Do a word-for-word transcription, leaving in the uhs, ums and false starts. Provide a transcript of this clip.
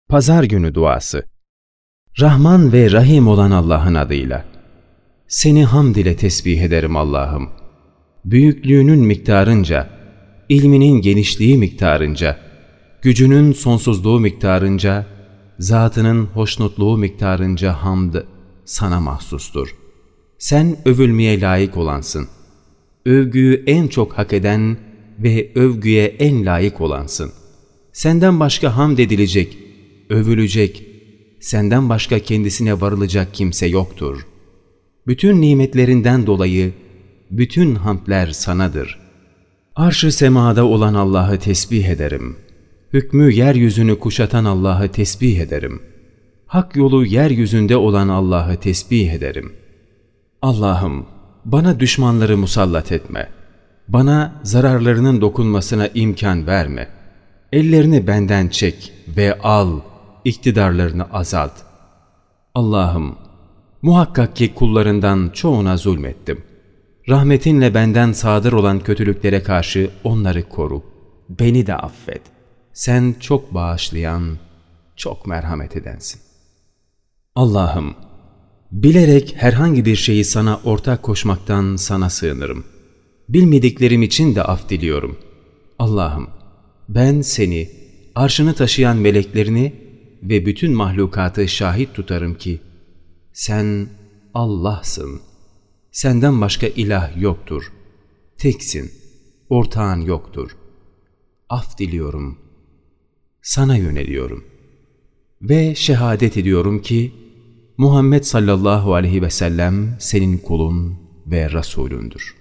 Pazar günü duası. Rahman ve Rahim olan Allah'ın adıyla. Seni hamd ile tesbih ederim Allah'ım. Büyüklüğünün miktarınca, ilminin genişliği miktarınca, gücünün sonsuzluğu miktarınca, zatının hoşnutluğu miktarınca hamd sana mahsustur. Sen övülmeye layık olansın. Övgüyü en çok hak eden ve övgüye en layık olansın. Senden başka hamd edilecek, övülecek, senden başka kendisine varılacak kimse yoktur. Bütün nimetlerinden dolayı bütün hamdler sanadır. Arş-ı semada olan Allah'ı tesbih ederim. Hükmü yeryüzünü kuşatan Allah'ı tesbih ederim. Hak yolu yeryüzünde olan Allah'ı tesbih ederim. Allah'ım, bana düşmanları musallat etme. Bana zararlarının dokunmasına imkan verme. Ellerini benden çek ve al, iktidarlarını azalt. Allah'ım, muhakkak ki kullarından çoğuna zulmettim. Rahmetinle benden sadır olan kötülüklere karşı onları koru. Beni de affet. Sen çok bağışlayan, çok merhamet edensin. Allah'ım, bilerek herhangi bir şeyi sana ortak koşmaktan sana sığınırım. Bilmediklerim için de af diliyorum. Allah'ım, ben seni, arşını taşıyan meleklerini ve bütün mahlukatı şahit tutarım ki, sen Allah'sın. Senden başka ilah yoktur. Teksin, ortağın yoktur. Af diliyorum. Sana yöneliyorum. Ve şehadet ediyorum ki, Muhammed sallallahu aleyhi ve sellem senin kulun ve Resulündür.